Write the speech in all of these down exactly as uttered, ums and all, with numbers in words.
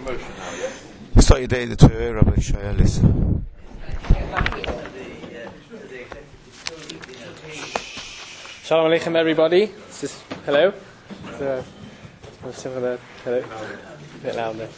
promotion now, yeah? Start your day the tour, Rabbi Shaya, listen. Shalom Aleichem, everybody. This is, hello. So, hello. A bit loud there.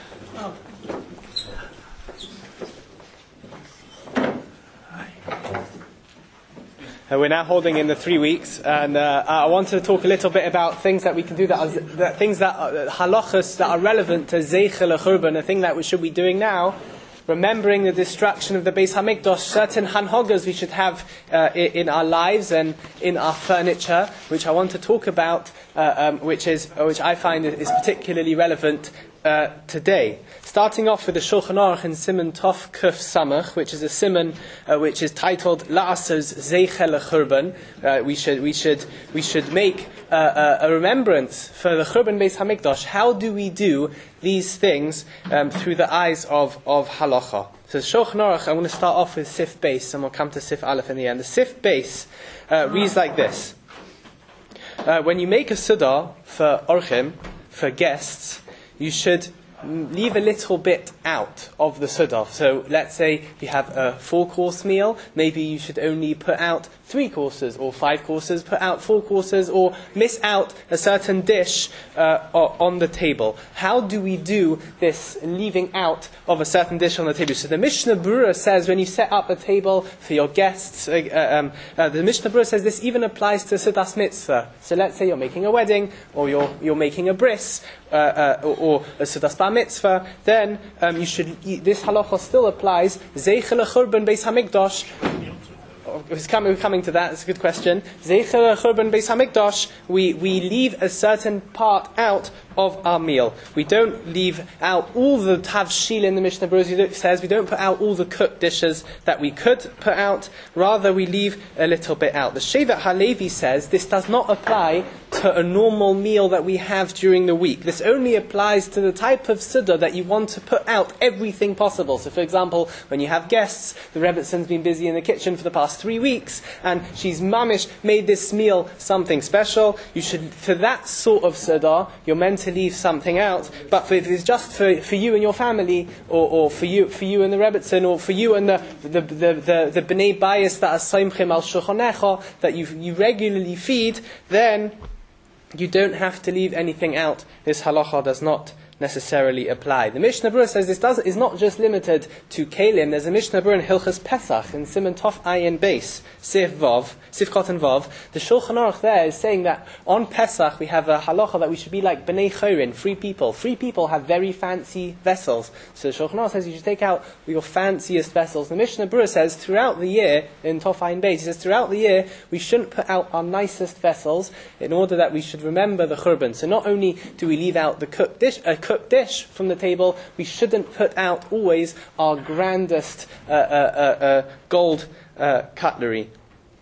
Uh, we're now holding in the three weeks, and uh, I wanted to talk a little bit about things that we can do that are that things that are, halachas that are relevant to zeichel churban, a thing that we should be doing now. Remembering the destruction of the Beis Hamikdash, certain hanhogas we should have uh, in our lives and in our furniture, which I want to talk about, uh, um, which is which I find is particularly relevant uh, today. Starting off with the Shulchan Aruch in Siman Tov Kuf Samach, which is a siman uh, which is titled La'asos Zeichel Churban. Uh, we should we should we should make uh, uh, a remembrance for the Churban Beis Hamikdash. How do we do these things um, through the eyes of of halacha? So Shulchan Aruch, I'm going to start off with Sif Beis, and we'll come to Sif Aleph in the end. The Sif Beis uh, reads like this: uh, when you make a Sudah for orchim, for guests, you should leave a little bit out of the Sudah. So let's say you have a four-course meal, maybe you should only put out three courses or five courses, put out four courses, or miss out a certain dish uh, on the table. How do we do this leaving out of a certain dish on the table? So the Mishnah Berurah says when you set up a table for your guests, uh, um, uh, the Mishnah Berurah says this even applies to Sudas Mitzvah. So let's say you're making a wedding, or you're you're making a bris, uh, uh, or, or a Sudas Bar Mitzvah, then um, you should, this halacha still applies. Zeichel Churban Beis Hamikdash. We're coming, we're coming to that. It's a good question. Zeichel Churban Beis Hamikdash. We we leave a certain part out of our meal. We don't leave out all the tavshil in the Mishnah Berurah says. We don't put out all the cooked dishes that we could put out. Rather, we leave a little bit out. The Shevet HaLevi says this does not apply to a normal meal that we have during the week. This only applies to the type of Sudah that you want to put out everything possible. So, for example, when you have guests, the Rebbetzon's been busy in the kitchen for the past three weeks, and she's mamish made this meal something special. You should, for that sort of Sudah, you're meant to leave something out. But for, if it's just for, for you and your family, or, or for you for you and the Rebbetzon, or for you and the the the, the, the Bnei Bayis that are Soimchim al Shulchanecha, that you you regularly feed, then you don't have to leave anything out. This halacha does not necessarily apply. The Mishnah Berurah says this does, is not just limited to Kalim. There's a Mishnah Berurah in Hilchas Pesach in Siman Tov Ayin Beis, Sif Vav, Sif Kot and Vav. The Shulchan Aruch there is saying that on Pesach we have a halacha that we should be like Bnei Chorin, free people. Free people have very fancy vessels. So the Shulchan Aruch says you should take out your fanciest vessels. The Mishnah Berurah says throughout the year, in Tov Ayin Beis, he says throughout the year we shouldn't put out our nicest vessels in order that we should remember the Churban. So not only do we leave out the cooked dish, uh, cooked dish from the table, we shouldn't put out always our grandest uh, uh, uh, uh, gold uh, cutlery.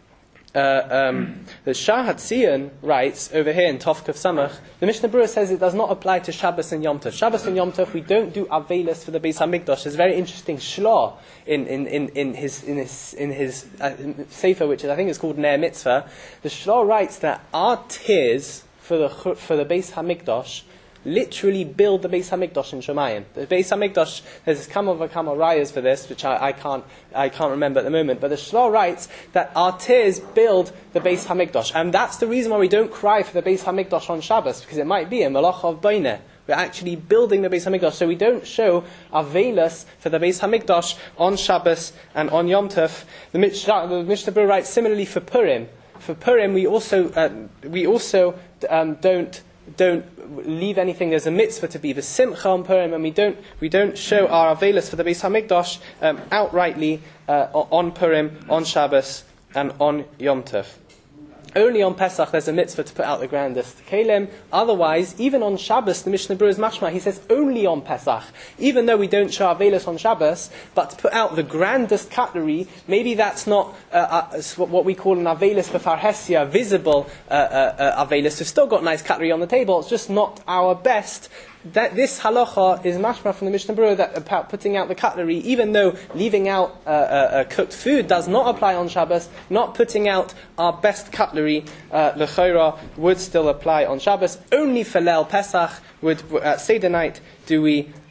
Uh, um, the Shah Hatzion writes over here in Tov Kuf Samach, the Mishnah Berurah says it does not apply to Shabbos and Yom Tov. Shabbos and Yom Tov we don't do avelis for the Beis Hamikdash. There's a very interesting shlah in in, in, in his in his in his uh, sefer, which is, I think is called Ner Mitzvah. The shlah writes that our tears for the for the Beis Hamikdash literally build the Beis Hamikdash in Shemayim. The Beis Hamikdash, there's come over come rayas for this, which I, I can't I can't remember at the moment. But the Shloh writes that our tears build the Beis Hamikdash, and that's the reason why we don't cry for the Beis Hamikdash on Shabbos, because it might be a malach of Baineh. We're actually building the Beis Hamikdash, so we don't show aveilus for the Beis Hamikdash on Shabbos and on Yom Tov. The Mishnah, the Mishnah Berurah writes similarly for Purim. For Purim, we also uh, we also um, don't. don't leave anything. There's a mitzvah to be the simcha on Purim, and we don't we don't show our aveilus for the Beis Hamikdash um, outrightly uh, on Purim, on Shabbos, and on Yom Tov. Only on Pesach there's a mitzvah to put out the grandest kelim. Otherwise, even on Shabbos, the Mishnah Berurah is mashma. He says only on Pesach, even though we don't show aveilus on Shabbos, but to put out the grandest cutlery, maybe that's not uh, uh, what we call an aveilus for farhesia, visible uh, uh, uh, aveilus. We've still got nice cutlery on the table. It's just not our best. That this halacha is mashma from the Mishnah Berurah that about putting out the cutlery, even though leaving out uh, uh, uh, cooked food does not apply on Shabbos, not putting out our best cutlery, uh, l'chorah, would still apply on Shabbos. Only for Leil Pesach, would, at Seder night, do we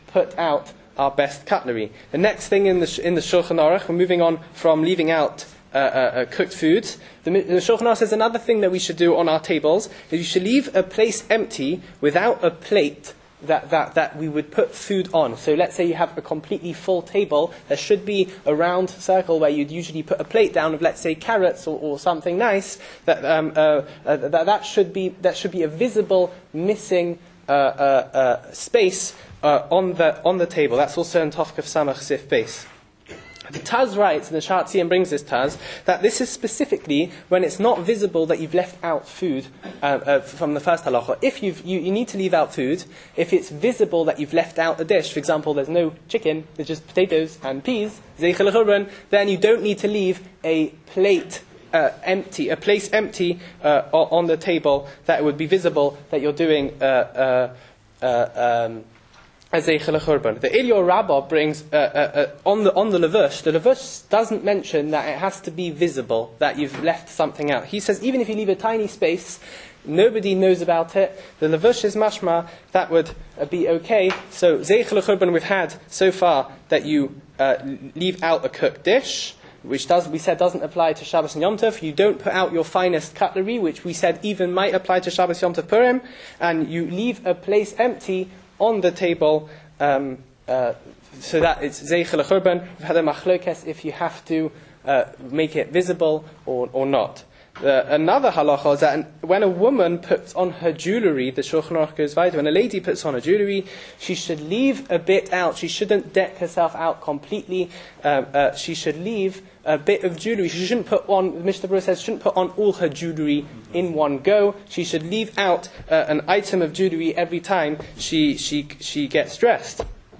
put out our best cutlery. The next thing in the in the Shulchan Aruch, we're moving on from leaving out uh, uh, uh, cooked foods. The, the Shulchan Aruch says another thing that we should do on our tables is you should leave a place empty without a plate that, that, that we would put food on. So let's say you have a completely full table, there should be a round circle where you'd usually put a plate down of, let's say, carrots or, or something nice. That, um, uh, uh, that that should be that should be a visible missing uh, uh, uh, space uh, on the on the table. That's also in Tovkaf Samach Sif base. The Taz writes, and the Shatzian brings this Taz, that this is specifically when it's not visible that you've left out food uh, uh, from the first halacha. If you've, you you need to leave out food, if it's visible that you've left out a dish, for example, there's no chicken, there's just potatoes and peas, zeichel churban, then you don't need to leave a plate uh, empty, a place empty uh, on the table that would be visible that you're doing uh, uh, uh, um, The Eliyahu Rabbah brings uh, uh, uh, on the on the levush. The levush doesn't mention that it has to be visible that you've left something out. He says even if you leave a tiny space, nobody knows about it. The levush is mashma that would uh, be okay. So zeichel churban we've had so far that you uh, leave out a cooked dish, which does we said doesn't apply to Shabbos and Yom Tov. You don't put out your finest cutlery, which we said even might apply to Shabbos Yom Tov Purim, and you leave a place empty on the table, um, uh, so that it's zeichel churban. We've had a machlokes if you have to uh, make it visible or, or not. Uh, another halacha is that when a woman puts on her jewellery, the Shulchan Aruch goes weiter, when a lady puts on her jewellery, she should leave a bit out. She shouldn't deck herself out completely. Uh, uh, she should leave a bit of jewellery. She shouldn't put on, Mishnah Berurah says, she shouldn't put on all her jewellery in one go. She should leave out uh, an item of jewellery every time she she she gets dressed.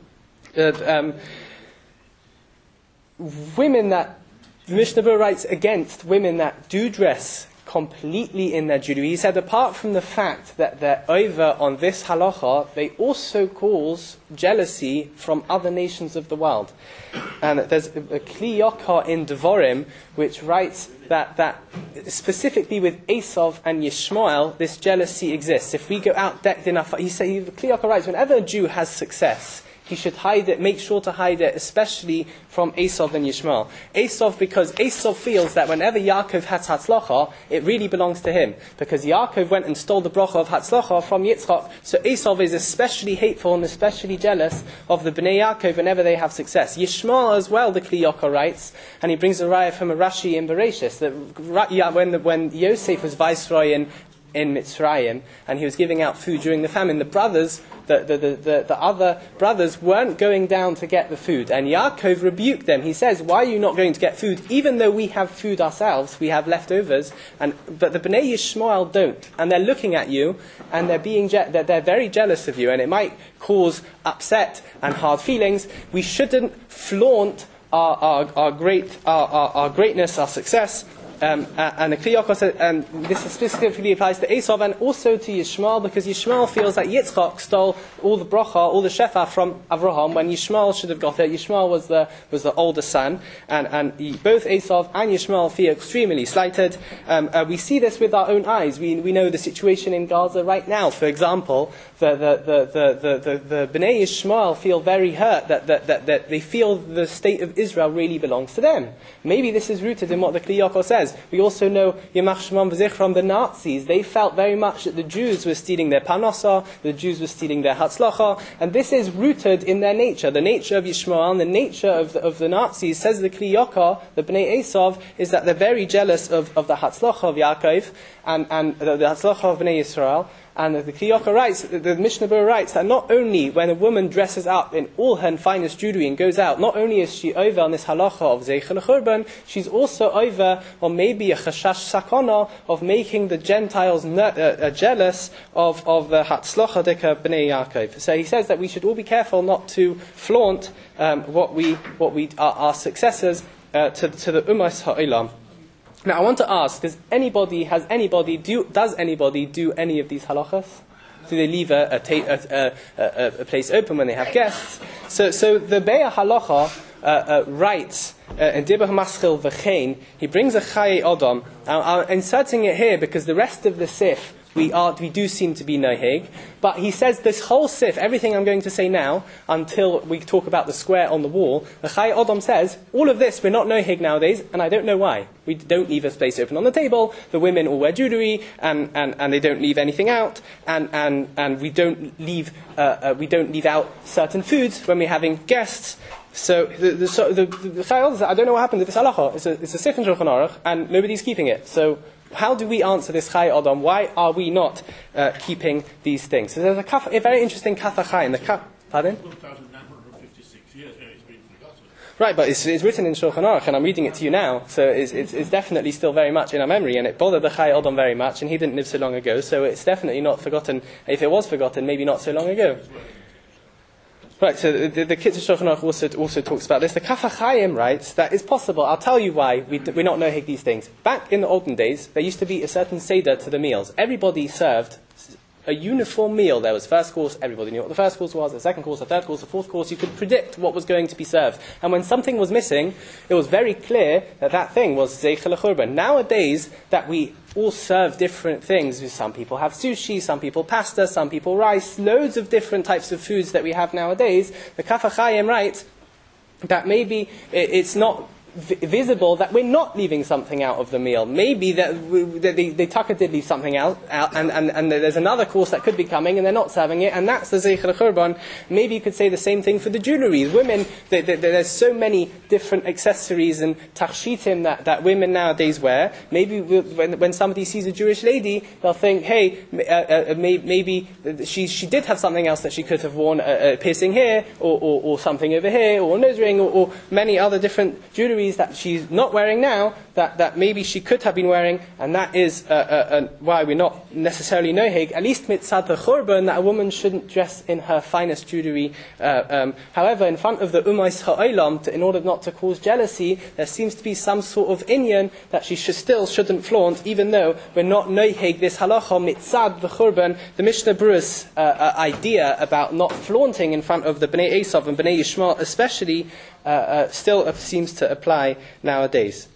Uh, um, women that Mishnah Berurah writes against women that do dress completely in their jewelry. He said apart from the fact that they're over on this halacha, they also cause jealousy from other nations of the world. And there's a, a Kli Yakar in Devarim which writes that, that specifically with Esav and Yishmael, this jealousy exists. If we go out decked in our... He said, Kli Yakar writes, whenever a Jew has success, he should hide it, make sure to hide it, especially from Esav and Yishmael. Esav, because Esav feels that whenever Yaakov has Hatzlacha, it really belongs to him. Because Yaakov went and stole the bracha of Hatzlacha from Yitzchak, so Esav is especially hateful and especially jealous of the Bnei Yaakov whenever they have success. Yishmael as well, the Kli Yakar writes, and he brings a raya from a Rashi in Bereshis, that when, the, when Yosef was viceroy in in Mitzrayim, and he was giving out food during the famine, the brothers, the, the, the, the, the other brothers weren't going down to get the food. And Yaakov rebuked them. He says, why are you not going to get food? Even though we have food ourselves, we have leftovers, and but the Bnei Yishmael don't. And they're looking at you, and they're being je- they're, they're very jealous of you, and it might cause upset and hard feelings. We shouldn't flaunt our, our, our, great, our, our, our greatness, our success. Um, uh, and the Kli Yakar said, and this specifically applies to Esav and also to Yishmael, because Yishmael feels that Yitzchak stole all the bracha, all the shefa from Avraham, when Yishmael should have got it. Yishmael was the was the older son, and and he, both Esav and Yishmael feel extremely slighted. Um, uh, we see this with our own eyes. We we know the situation in Gaza right now. For example, the the the the the, the, the Bnei Yishmael feel very hurt that, that that that they feel the state of Israel really belongs to them. Maybe this is rooted in what the Kli Yakar says. We also know Yamach Shemam V'Zichram, the Nazis, they felt very much that the Jews were stealing their Parnasa, the Jews were stealing their Hatzlacha, and this is rooted in their nature. The nature of Yishmael and the nature of the, of the Nazis, says the Kli Yakar, the Bnei Esav, is that they're very jealous of, of the Hatzlacha of Yaakov and, and the, the Hatzlacha of Bnei Yisrael. And the Kli Yakar writes, the Mishnah Berurah writes, that not only when a woman dresses up in all her finest jewelry and goes out, not only is she over on this halacha of zeichel churban, she's also over on maybe a chashash sakana of making the Gentiles ne- uh, uh, jealous of, of the hatzlacha dika bnei Yaakov. So he says that we should all be careful not to flaunt um, what we what we our, our successors uh, to, to the Umas Ha'olam. Now I want to ask: Does anybody has anybody do does anybody do any of these halachas? Do they leave a a, ta- a, a, a, a place open when they have guests? So so the Be'ah Halacha uh, uh, writes uh, in Dibur Maschil V'chein. He brings a Chaye Odom. I'm inserting it here because the rest of the Sif we are, we do seem to be nohig. But he says this whole sif, everything I'm going to say now, until we talk about the square on the wall, the Chai Odom says, all of this, we're not nohig nowadays, and I don't know why. We don't leave a space open on the table, the women all wear jewelry, and, and, and they don't leave anything out, and, and, and we don't leave uh, uh, we don't leave out certain foods when we're having guests. So the the, so the, the, the Chai Odom says, I don't know what happened to this halacha. It's a, it's a sif in Shulchan Aruch, and nobody's keeping it. So how do we answer this Chai Odom? Why are we not uh, keeping these things? So there's a, kaf, a very interesting Kaf HaChaim. The kaf, pardon? Right, but it's, it's written in Shulchan Aruch, and I'm reading it to you now, so it's, it's, it's definitely still very much in our memory, and it bothered the Chai Odom very much, and he didn't live so long ago, so it's definitely not forgotten. If it was forgotten, maybe not so long ago. Right, so the, the Kitzur Shulchan Aruch also, also talks about this. The Kaf HaChaim writes that it's possible. I'll tell you why we, we're not nohig these things. Back in the olden days, there used to be a certain seder to the meals. Everybody served a uniform meal. There was first course, everybody knew what the first course was, the second course, the third course, the fourth course. You could predict what was going to be served. And when something was missing, it was very clear that that thing was zeichel l'churban. Nowadays, that we all serve different things. Some people have sushi, some people pasta, some people rice, loads of different types of foods that we have nowadays. The Kaf HaChaim writes that maybe it's not visible that we're not leaving something out of the meal. Maybe that, we, that they, they Tucker did leave something out, out and, and, and there's another course that could be coming and they're not serving it, and that's the zeichel l'churban. Maybe you could say the same thing for the jewelry. Women, they, they, there's so many different accessories and tachshitim that, that women nowadays wear. Maybe when, when somebody sees a Jewish lady, they'll think, hey, uh, uh, maybe she she did have something else that she could have worn, a, a piercing here, or, or, or something over here, or a nose ring, or, or many other different jewelry that she's not wearing now, that, that maybe she could have been wearing, and that is uh, uh, uh, why we're not necessarily nohig, at least mitzad the churban, that a woman shouldn't dress in her finest jewelry. Uh, um, however, in front of the umais ha'olam, in order not to cause jealousy, there seems to be some sort of inyan that she should still shouldn't flaunt, even though we're not nohig this halacha mitzad the churban. The Mishnah Berurah's uh, uh, idea about not flaunting in front of the Bnei Esav and Bnei Yishmael especially uh, uh, still uh, seems to apply nowadays.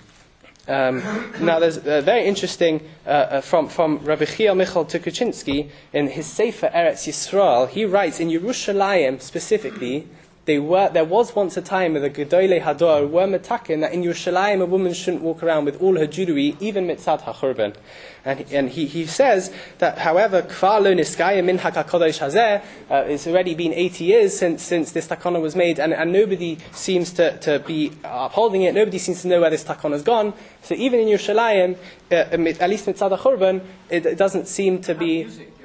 Um, now, there's a very interesting uh, uh, from from Rabbi Chiel Michal Tukachinsky in his Sefer Eretz Yisrael. He writes in Yerushalayim specifically. They were, there was once a time where the Gedolei Hador were metakin that in Yerushalayim a woman shouldn't walk around with all her jewelry, even mitzad hachurban. And, and he, he says that, however, kvar lo niskaya min hakakodesh hazeh, uh, it's already been eighty years since since this takana was made, and, and nobody seems to, to be upholding it. Nobody seems to know where this takana has gone. So even in Yerushalayim, uh, at least mitzad hachurban, it, it doesn't seem to be.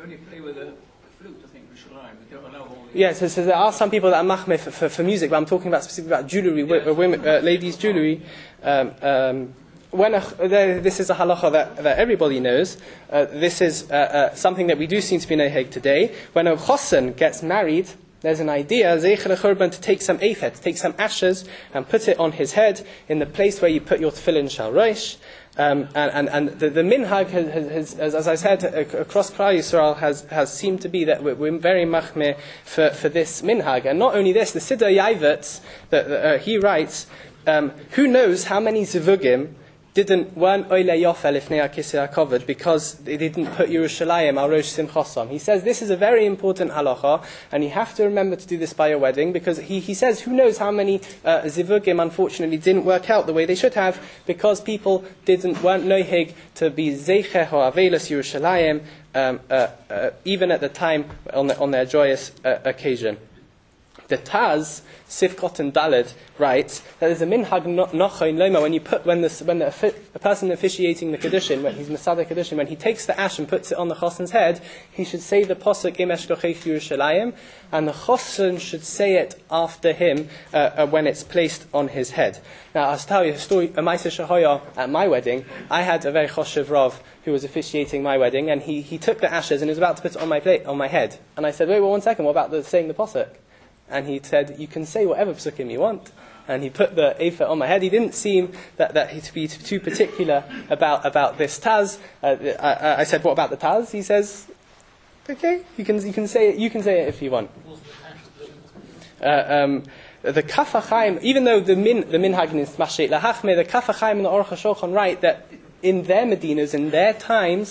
Yes, yeah, so, so there are some people that are machmeh for, for, for music, but I'm talking about specifically about jewelry, yes. women, uh, ladies' jewelry. Um, um, when a, there, this is a halacha that, that everybody knows. Uh, this is uh, uh, something that we do seem to be noheg today. When a chosen gets married, there's an idea, zeichel l'churban, to take some aphet, to take some ashes and put it on his head in the place where you put your tefillin shal rosh. Um, and, and, and the, the minhag, has, has, has, as I said, across Klal Yisrael has, has seemed to be that we're, we're very machmeh for, for this minhag. And not only this, the Siddur Yavutz, that uh, he writes, um, who knows how many zivugim didn't weren't oile yofel ifnei hakisei hakavod because they didn't put Yerushalayim al rosh simchosam. He says this is a very important halacha, and you have to remember to do this by your wedding, because he, he says who knows how many uh, zivugim unfortunately didn't work out the way they should have because people didn't weren't nohig to be zeicher or avelos Yerushalayim um, uh, uh, even at the time on, the, on their joyous uh, occasion. The Taz, Sifkot and Daled, writes that there's a minhag nochain loma when you put when the when the a person officiating the kedushin, when he's Masada kedushin, when he takes the ash and puts it on the chosen's head, he should say the pasuk Im eshkochei Yerushalayim, and the chosen should say it after him uh, uh, when it's placed on his head. Now, I'll tell you a story. A Ma'aseh Shahoya at my wedding, I had a very choshev rav who was officiating my wedding, and he, he took the ashes and he was about to put it on my plate on my head, and I said, wait, well, one second, what about the saying the pasuk? And he said, you can say whatever psukim you want. And he put the ephah on my head. He didn't seem that, that he to be too particular about, about this Taz. Uh, I, I said, what about the Taz? He says, okay, you can, you can say it, you can say it if you want. Uh, um, the Kaf HaChaim, even though the min the minhag is mashet lahachme, the Kaf HaChaim and the Aruch HaShulchan write that in their Medinas, in their times,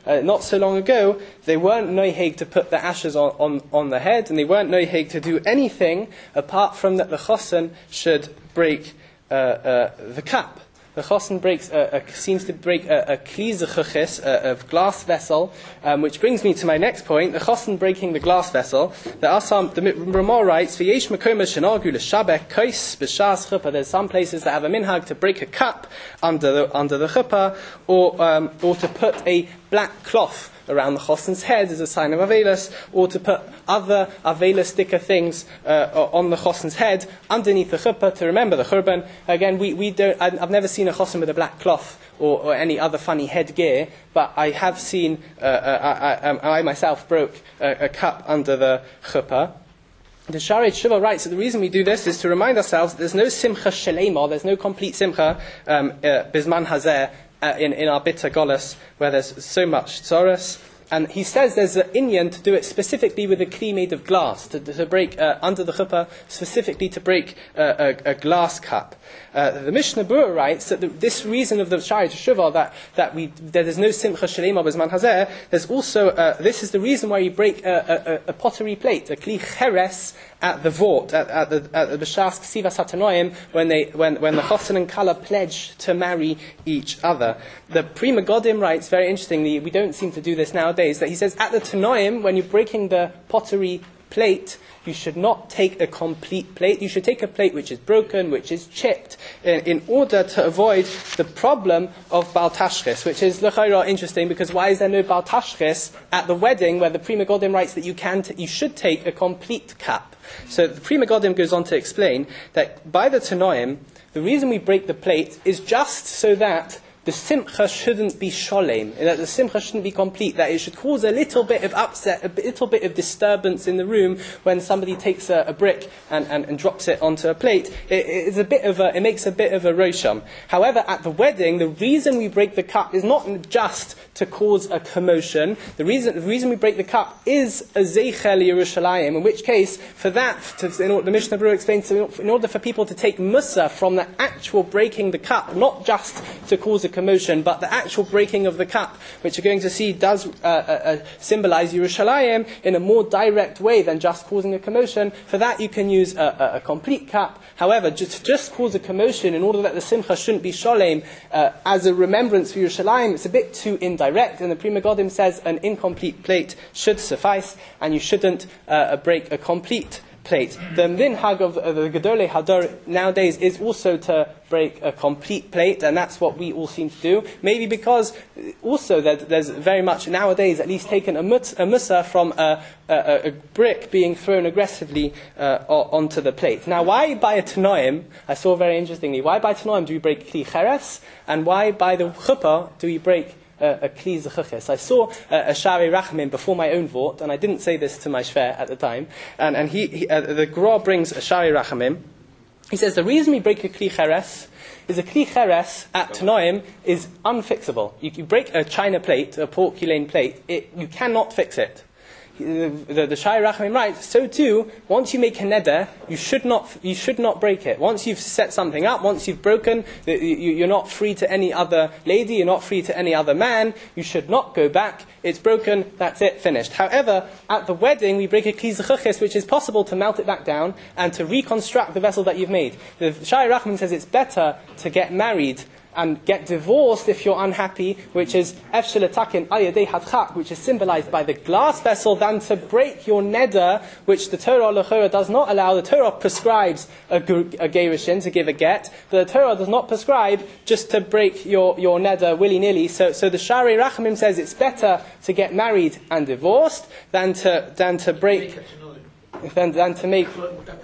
uh, not so long ago, they weren't noiheg to put the ashes on, on, on the head, and they weren't noiheg to do anything apart from that the chosen should break uh, uh, the cap. The chosen breaks, uh, uh, seems to break a, a kli zechuchis, a, a glass vessel, um, which brings me to my next point. The chosen breaking the glass vessel. There are some. The Ramah writes, "V'yesh mekomas shenagu l'shabek kos b'shas chuppah." There's some places that have a minhag to break a cup under the under the chuppah, or um, or to put a black cloth around the chosen's head as a sign of Avelis, or to put other Avelis sticker things uh, on the chosen's head underneath the chuppah to remember the churban. Again, we, we don't, I've never seen a chosen with a black cloth or, or any other funny headgear, but I have seen, uh, uh, I, I, I myself broke a, a cup under the chuppah. The Shari Shiva writes that the reason we do this is to remind ourselves that there's no simcha shalema, there's no complete simcha um, uh, bisman hazeh, Uh, in, in our bitter Golas, where there's so much tzoros. And he says there's an inyan to do it specifically with a kli made of glass, to, to break uh, under the chuppah, specifically to break uh, a, a glass cup. Uh, the Mishnah Berurah writes that the, this reason of the Shari Teshuvah, that that we that there's no simcha shalema b'zman hazeh, there's also uh, this is the reason why you break a, a, a pottery plate, a kli cheres, at the vort, at, at the at the b'shas ksivas hatanoim, when they when when the chosen and kala pledge to marry each other. The Pri Megadim writes very interestingly. We don't seem to do this nowadays. That he says at the tanoim, when you're breaking the pottery plate, you should not take a complete plate. You should take a plate which is broken, which is chipped, in, in order to avoid the problem of Baal Tashchis, which is l'chayra interesting, because why is there no Baal Tashchis at the wedding where the Pri Megadim writes that you can, t- you should take a complete cap? So the Pri Megadim goes on to explain that by the Tanoim, the reason we break the plate is just so that the simcha shouldn't be sholem, that the simcha shouldn't be complete, that it should cause a little bit of upset, a little bit of disturbance in the room when somebody takes a, a brick and, and, and drops it onto a plate. It, it's a bit of a, it makes a bit of a rosham. However, at the wedding, the reason we break the cup is not just to cause a commotion. The reason, the reason we break the cup is a zeichel Yerushalayim, in which case, for that, to, in order, the Mishnah Berurah explains, in order for people to take mussar from the actual breaking the cup, not just to cause a commotion, but the actual breaking of the cup, which you're going to see does uh, uh, uh, symbolize Yerushalayim in a more direct way than just causing a commotion. For that you can use a, a, a complete cup. However, just, just cause a commotion in order that the simcha shouldn't be sholem uh, as a remembrance for Yerushalayim, it's a bit too indirect, and the Pri Megadim says an incomplete plate should suffice, and you shouldn't uh, break a complete plate. The minhag of uh, the Gedolei Hador nowadays is also to break a complete plate, and that's what we all seem to do. Maybe because also that there's very much nowadays at least taken a, mut, a mussar from a, a, a brick being thrown aggressively uh, onto the plate. Now, why by a tanoim? I saw very interestingly, why by tanoim do we break kli cheres, and why by the chuppah do we break a kli zechuchis? I saw uh, a Shari Rachamim before my own vort, and I didn't say this to my shver at the time. And, and he, he uh, the Gra brings a Shari Rachamim. He says the reason we break a kli cheres is a kli cheres at Tanoim is unfixable. You, you break a china plate, a porcelain plate, it, you cannot fix it. The, the, the Shai Rachamim writes, so too, once you make a neder, you should not you should not break it. Once you've set something up, once you've broken, you, you're not free to any other lady, you're not free to any other man, you should not go back. It's broken, that's it, finished. However, at the wedding, we break a kli zechuchis, which is possible to melt it back down and to reconstruct the vessel that you've made. The Shai Rachamim says it's better to get married and get divorced if you're unhappy, which is efsheletakin ayadei hadchak, which is symbolized by the glass vessel, than to break your neder, which the Torah lechora does not allow. The Torah prescribes a, a gerushin, to give a get, but the Torah does not prescribe just to break your, your neder willy-nilly. So, so the Shari Rachamim says it's better to get married and divorced than to than to break than, than to make.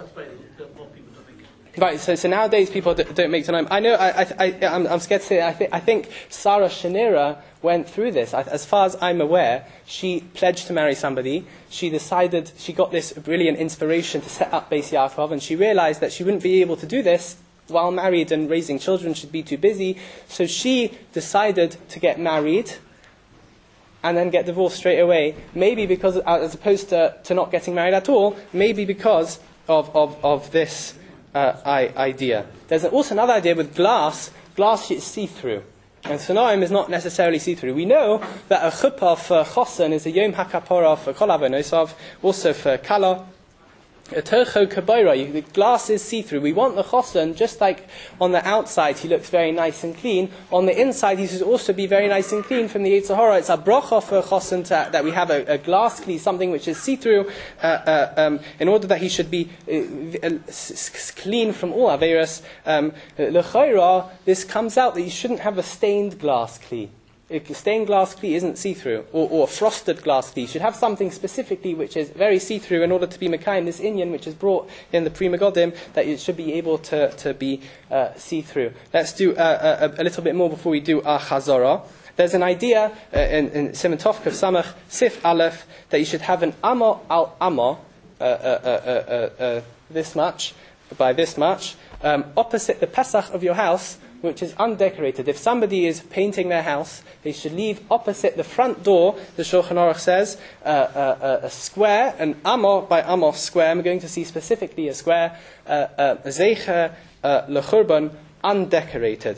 Right, so, so nowadays people don't, don't make tanoim. I know, I, I, I, I'm, I'm scared to say, I, th- I think Sarah Shanira went through this. I, as far as I'm aware, she pledged to marry somebody. She decided, she got this brilliant inspiration to set up Beis Yaakov, and she realized that she wouldn't be able to do this while married and raising children, she'd be too busy. So she decided to get married and then get divorced straight away. Maybe because, as opposed to, to not getting married at all, maybe because of, of, of this Uh, I, idea. There's also another idea with glass. Glass is see-through. And Sonaim is not necessarily see-through. We know that a chuppah for chosen is a yom hakapora for kol avonosav, also for kala. A tercho kabaira, the glass is see-through. We want the chosen, just like on the outside he looks very nice and clean, on the inside he should also be very nice and clean from the Yetzer Hara. It's a bracha for a chosen to, that we have a, a glass kli, something which is see-through, uh, uh, um, in order that he should be uh, uh, s- s- clean from all averas. Um, L'chayra, this comes out that you shouldn't have a stained glass kli. A stained glass kli isn't see-through, or, or a frosted glass kli. You should have something specifically which is very see-through in order to be Mekayim this inyan, which is brought in the Pri Megadim, that it should be able to, to be uh, see-through. Let's do uh, a, a little bit more before we do our Chazorah. There's an idea uh, in, in Siman Tov Kuf Samach Sif Aleph that you should have an Amma al Amma, uh, uh, uh, uh, uh, this much, by this much, um, opposite the Pesach of your house, which is undecorated. If somebody is painting their house, they should leave opposite the front door, the Shulchan Aruch says, uh, uh, a square, an Amor by Amor square. I'm going to see specifically a square, Zeicher L'Churban, undecorated.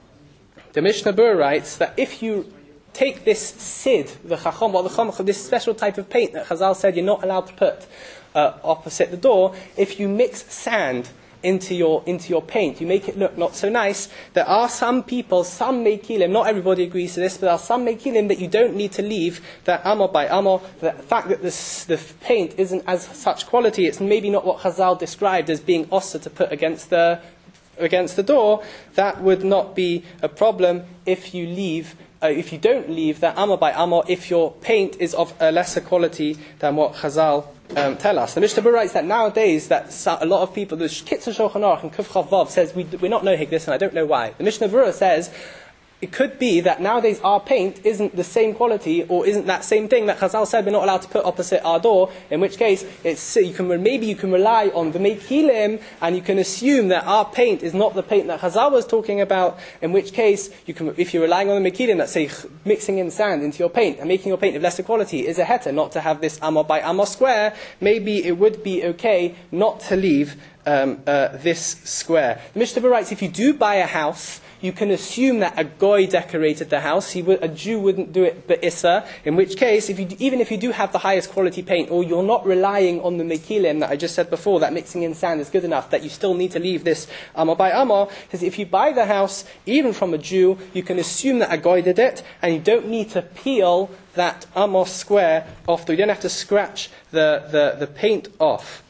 The Mishnah Berurah writes that if you take this sid, the chacham, or the chomach, this special type of paint that Chazal said you're not allowed to put uh, opposite the door, if you mix sand into your into your paint, you make it look not so nice. There are some people, some mekilim, not everybody agrees to this, but there are some mekilim that you don't need to leave that amor by amor. The fact that this, the paint isn't as such quality, it's maybe not what Chazal described as being osa to put against the against the door. That would not be a problem if you leave. Uh, if you don't leave that amor by amor, if your paint is of a lesser quality than what Chazal um, tell us. The Mishnah Berurah writes that nowadays that a lot of people, the Kitzur Shulchan Aruch and Kuf Chav Vav says we, we're not nohig this, and I don't know why. The Mishnah Berurah says it could be that nowadays our paint isn't the same quality, or isn't that same thing that Chazal said we're not allowed to put opposite our door, in which case it's, you can, maybe you can rely on the Mekilim, and you can assume that our paint is not the paint that Chazal was talking about, in which case, you can, if you're relying on the Mekilim that say mixing in sand into your paint and making your paint of lesser quality is a heter, not to have this Amor by Amor square, maybe it would be okay not to leave um, uh, this square. The Mishnah Berurah writes, if you do buy a house, you can assume that a goy decorated the house. He would, a Jew wouldn't do it be'issa, in which case, if you, even if you do have the highest quality paint, or you're not relying on the mekilim that I just said before, that mixing in sand is good enough, that you still need to leave this amor by amor, because if you buy the house, even from a Jew, you can assume that a goy did it, and you don't need to peel that amor square off, you don't have to scratch the, the, the paint off.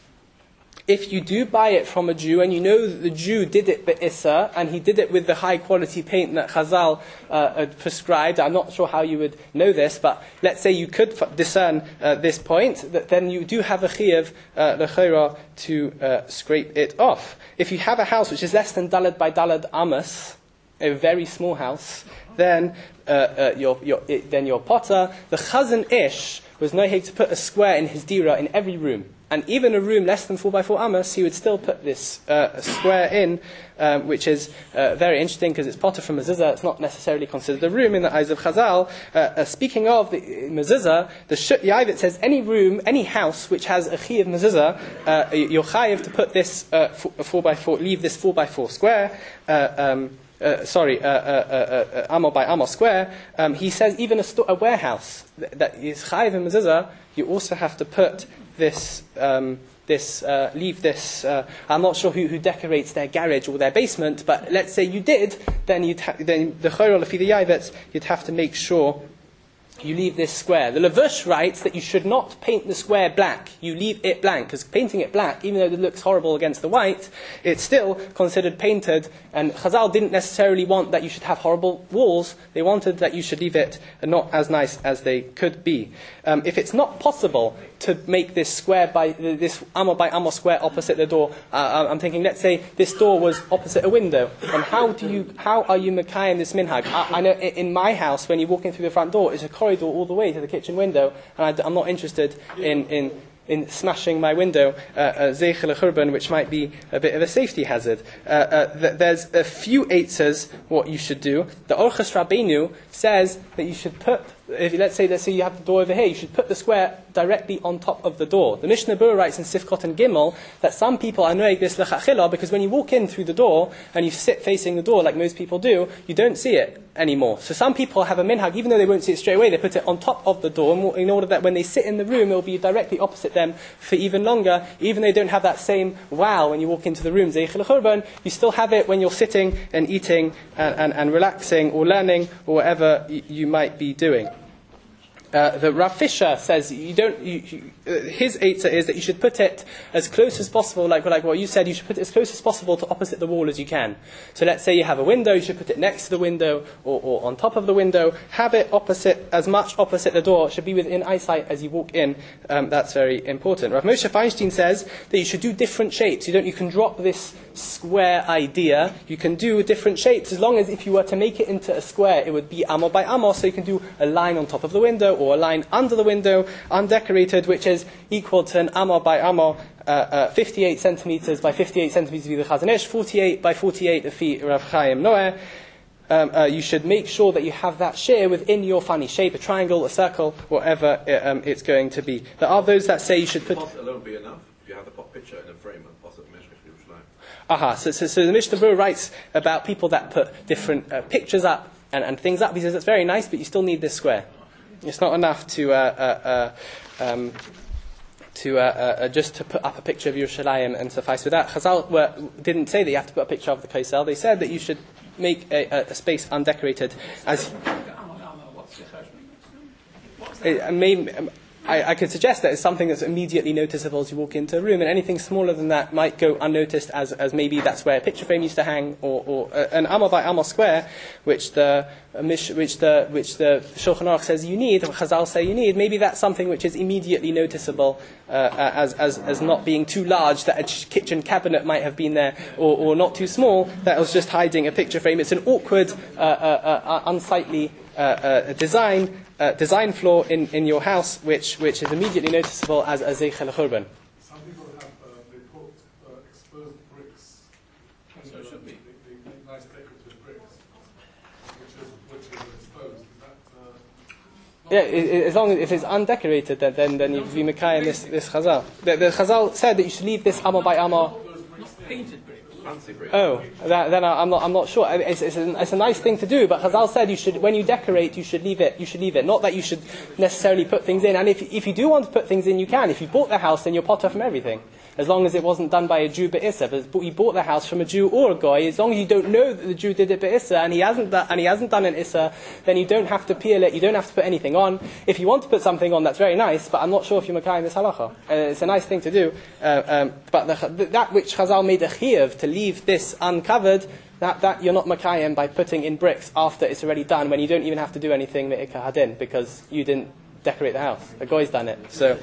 If you do buy it from a Jew, and you know that the Jew did it be'issa, and he did it with the high quality paint that Chazal uh, had prescribed, I'm not sure how you would know this, but let's say you could f- discern uh, this point, that then you do have a chiyuv, uh, l'chayra, to uh, scrape it off. If you have a house which is less than dalad by dalad amos, a very small house, then uh, uh, your, your, it, then your potter, the chazan ish, was noheg to put a square in his dira in every room. And even a room less than four by four amos, he would still put this uh, square in, um, which is uh, very interesting because it's potter from mezuzah. It's not necessarily considered a room in the eyes of Chazal. Uh, uh, speaking of the mezuzah, the Shut Yavit says any room, any house which has a chi of mezuzah, uh, you're chayiv to put this uh, four, four by four, leave this four by four square. Uh, um, Uh, sorry, uh, uh, uh, uh, amor by amor square. Um, he says even a, sto- a warehouse that, that is chayiv in mezuzah, you also have to put this, um, this, uh, leave this. Uh, I'm not sure who, who decorates their garage or their basement, but let's say you did, then you'd ha- then the chayro lefi the yavets, you'd have to make sure you leave this square. The Levush writes that you should not paint the square black. You leave it blank, because painting it black, even though it looks horrible against the white, it's still considered painted. And Chazal didn't necessarily want that you should have horrible walls. They wanted that you should leave it not as nice as they could be. Um, if it's not possible to make this square by this amor by amor square opposite the door, uh, I'm thinking, let's say this door was opposite a window, and how do you, how are you mekayim this minhag? I, I know in my house, when you walk in through the front door, it's a corridor all the way to the kitchen window, and I, I'm not interested in, in, in smashing my window, zeichel uh, churban, which might be a bit of a safety hazard. Uh, uh, th- there's a few eitzes what you should do. The Orchos Rabbeinu says that you should put, if let's say let's say you have the door over here, you should put the square directly on top of the door. The Mishnah Berurah writes in Sifkot and Gimel that some people are noeg this l'chachila because when you walk in through the door and you sit facing the door like most people do, you don't see it anymore. So some people have a minhag, even though they won't see it straight away, they put it on top of the door in order that when they sit in the room, it will be directly opposite them for even longer. Even though they don't have that same wow when you walk into the room, Zeichel Churban, you still have it when you're sitting and eating and, and, and relaxing or learning or whatever y- you might be doing. Uh, the Rav Fisher says you don't. You, you, uh, his eitzah is that you should put it as close as possible, like like what you said. You should put it as close as possible to opposite the wall as you can. So let's say you have a window, you should put it next to the window or, or on top of the window. Have it opposite, as much opposite the door. It should be within eyesight as you walk in. Um, that's very important. Rav Moshe Feinstein says that you should do different shapes. You don't. You can drop this square idea. You can do different shapes as long as if you were to make it into a square, it would be amo by amo. So you can do a line on top of the window, or a line under the window, undecorated, which is equal to an amo by amo, uh, uh, fifty-eight centimeters by fifty-eight centimeters of the Chazon Ish, forty-eight by forty-eight of the Rav Chaim Noah. Um, uh, you should make sure that you have that share within your funny shape, a triangle, a circle, whatever it, um, it's going to be. There are those that say you should put... Pot alone be enough? If you have the pot picture in a frame and pot of Meshach Yerushalayim. Aha, so, so, so the Mishnah Berurah writes about people that put different uh, pictures up and, and things up. He says it's very nice, but you still need this square. It's not enough to uh, uh, uh, um, to uh, uh, just to put up a picture of Yerushalayim and suffice with that. Chazal were, didn't say that you have to put a picture of the Kaisel. They said that you should make a, a, a space undecorated. As it, maybe, um, I, I could suggest that it's something that's immediately noticeable as you walk into a room, and anything smaller than that might go unnoticed, as, as maybe that's where a picture frame used to hang, or, or uh, an Amar by Amar square, which the uh, which the which the Shulchan Aruch says you need, or Chazal say you need. Maybe that's something which is immediately noticeable uh, as, as as not being too large, that a kitchen cabinet might have been there, or, or not too small, that was just hiding a picture frame. It's an awkward, uh, uh, uh, unsightly uh, uh, design. Uh, design flaw in, in your house, which which is immediately noticeable as a zeichel churban. Some people have uh, they put uh, exposed bricks. So it should be. They, they make nice decorative bricks, which is which is exposed. Is that? Uh, yeah, it, it, as long as if it's undecorated, then then, then you'd be mekayim this this chazal. The, the chazal said that you should leave this amar by amar. Painted bricks. Oh, that, then I, I'm not. I'm not sure. It's, it's, a, it's a nice thing to do, but Chazal said you should, when you decorate, you should leave it. You should leave it. Not that you should necessarily put things in. And if if you do want to put things in, you can. If you bought the house, then you're potter from everything, as long as it wasn't done by a Jew be'issa. But you bought the house from a Jew or a goy, as long as you don't know that the Jew did it be'issa and he hasn't done, and he hasn't done an issa, then you don't have to peel it. You don't have to put anything on. If you want to put something on, that's very nice. But I'm not sure if you're makayim this halacha. Uh, it's a nice thing to do. Uh, um, but the, that which Chazal made a chiyuv to leave this uncovered, that, that you're not makayim by putting in bricks after it's already done, when you don't even have to do anything me'ikah hadin, because you didn't decorate the house. A goy's done it. So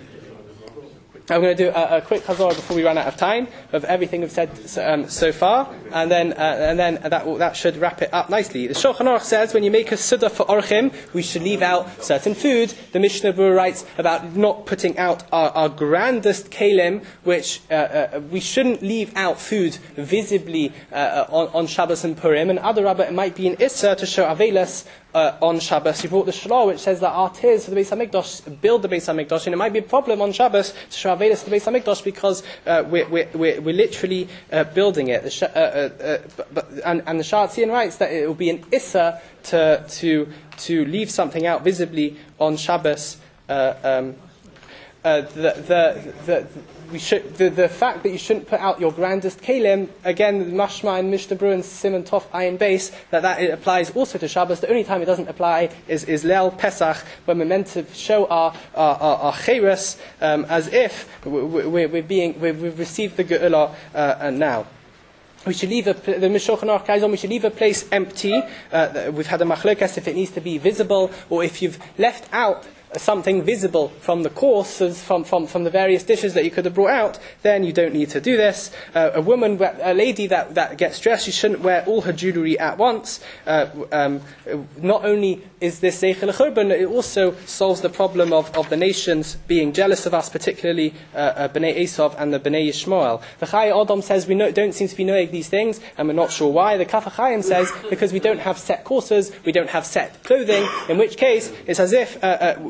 I'm going to do a, a quick chazor before we run out of time of everything we've said um, so far, and then uh, and then that will, that should wrap it up nicely. The Shulchan Aruch says when you make a suda for orchim, we should leave out certain food. The Mishnah Berurah writes about not putting out our, our grandest kalim, which uh, uh, we shouldn't leave out food visibly uh, on, on Shabbos and Purim, and other rabba it might be an issa to show avelas. Uh, on Shabbos, you brought the Shlah, which says that our tears for the Beis HaMikdash build the Beis HaMikdash, and it might be a problem on Shabbos to show Avelis to the Beis HaMikdash because uh, we're, we're, we're, we're literally uh, building it. The sh- uh, uh, uh, but, but, and, and the Shah Tzion writes that it will be an Issa to to to leave something out visibly on Shabbos. Uh, um, uh, the, the, the, we should, the, the fact that you shouldn't put out your grandest kalim, again, Mashma and Mishnah Berurah and Simon Tov Ayin Base, that that it applies also to Shabbos. The only time it doesn't apply is, is Leil Pesach, when we're meant to show our our, our, our cheres, um, as if we're, we're being, we've, we've received the Ge'ulah uh, now. We should leave a, the Shulchan Aruch carries on, we should leave a place empty. Uh, we've had a machlokas if it needs to be visible, or if you've left out something visible from the courses, from, from, from the various dishes that you could have brought out, then you don't need to do this. Uh, a woman, a lady that, that gets dressed, she shouldn't wear all her jewellery at once. Uh, um, not only is this zeichel churban, it also solves the problem of, of the nations being jealous of us, particularly uh, uh, Bnei Esav and the Bnei Yishmael. The Chayei Adam says we know, don't seem to be knowing these things, and we're not sure why. The Kaf HaChaim says because we don't have set courses, we don't have set clothing, in which case it's as if uh, uh,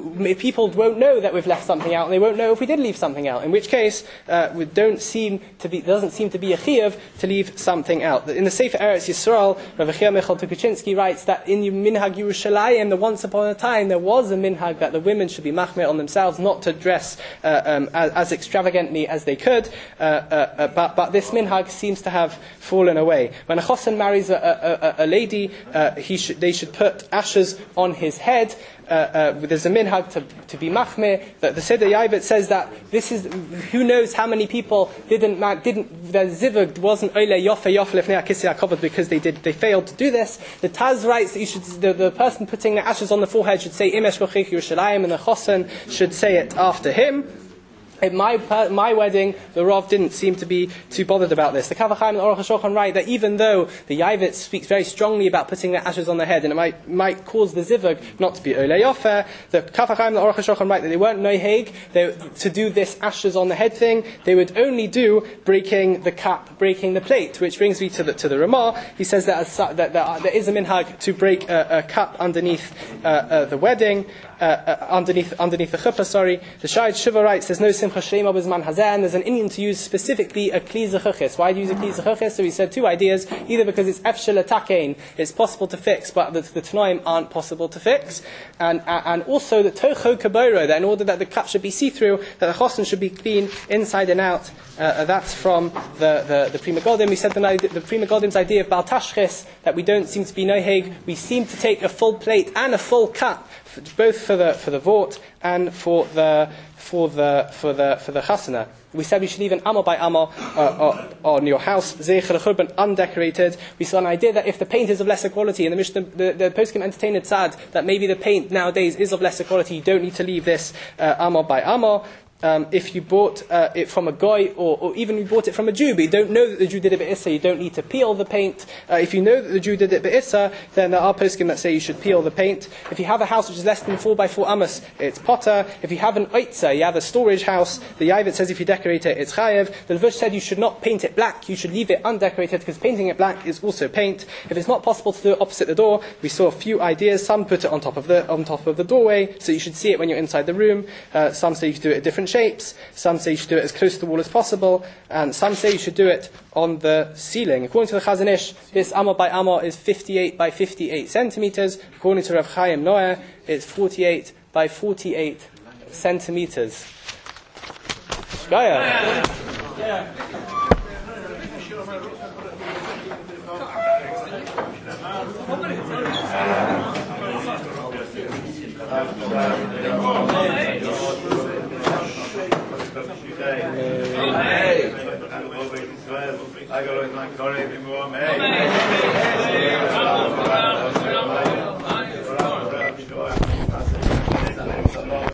people won't know that we've left something out, and they won't know if we did leave something out. In which case, uh, we don't seem to be, doesn't seem to be a chiyuv to leave something out. In the Sefer Eretz Yisrael, Rav Chia Michal Tukachinsky writes that in Minhag Yerushalayim, that once upon a time there was a minhag that the women should be machmir on themselves, not to dress uh, um, as, as extravagantly as they could. Uh, uh, uh, but, but this minhag seems to have fallen away. When a chosen marries a, a, a, a lady, uh, he should, they should put ashes on his head. Uh, uh, there's a minhag to, to be machmir. The, the Seder Yavit says that this is, who knows how many people didn't, didn't the zivug wasn't oile yofe yofe lefnei hakisei hakavod because they did, they failed to do this. The Taz writes that you should, the, the person putting the ashes on the forehead should say Imesh Kochich Yerushalayim, and the chosen should say it after him. At my my wedding, the Rav didn't seem to be too bothered about this. The Kaf HaChaim and Aruch HaShulchan write that even though the Yavit speaks very strongly about putting the ashes on the head, and it might might cause the zivug not to be Olei Yofer, the Kaf HaChaim and Aruch HaShulchan write that they weren't noheg to do this ashes on the head thing. They would only do breaking the cup, breaking the plate, which brings me to the to the Ramah. He says that, as, that, that uh, there is a minhag to break a, a cup underneath uh, uh, the wedding, uh, uh, underneath underneath the chuppah. Sorry, the Shai Shiva writes there's no Simcha Shema Bizman Hazan. There's an Indian to use specifically a Kli Zechuchis. Why do you use a Kli Zechuchis? So he said two ideas: either because it's Efshel Atakein, it's possible to fix, but the, the Tanoim aren't possible to fix, and uh, and also the Tocho Kaboro, that in order that the cup should be see-through, that the chosen should be clean inside and out. Uh, that's from the the, the Prima Godim. We said the, the Prima Godim's idea of Bal Tashchis, that we don't seem to be noheg. We seem to take a full plate and a full cup, both for the for the vort and for the for the for the for the chasana. We said we should leave an amal by amal uh, on your house, zeicher churban, undecorated. We saw an idea that if the paint is of lesser quality, and the Mishnah, the, the poskim entertained tzad, that maybe the paint nowadays is of lesser quality, you don't need to leave this uh, amal by amal. Um, if you bought uh, it from a goy, or, or even you bought it from a Jew, but you don't know that the Jew did it be'issa, you don't need to peel the paint. Uh, if you know that the Jew did it be'issa, then there are poskim that say you should peel the paint. If you have a house which is less than four by four amos, it's potter. If you have an oitza, you have a storage house, the Yavit says if you decorate it, it's chayev. The Levush said you should not paint it black, you should leave it undecorated, because painting it black is also paint. If it's not possible to do it opposite the door, we saw a few ideas. Some put it on top of the on top of the doorway, so you should see it when you're inside the room. Uh, some say you should do it at different shapes. Some say you should do it as close to the wall as possible, and some say you should do it on the ceiling. According to the Chazon Ish, this amal by amal is fifty-eight by fifty-eight centimeters. According to Rav Chaim Noah, it's forty-eight by forty-eight centimeters. Shkaya. Yeah. I got my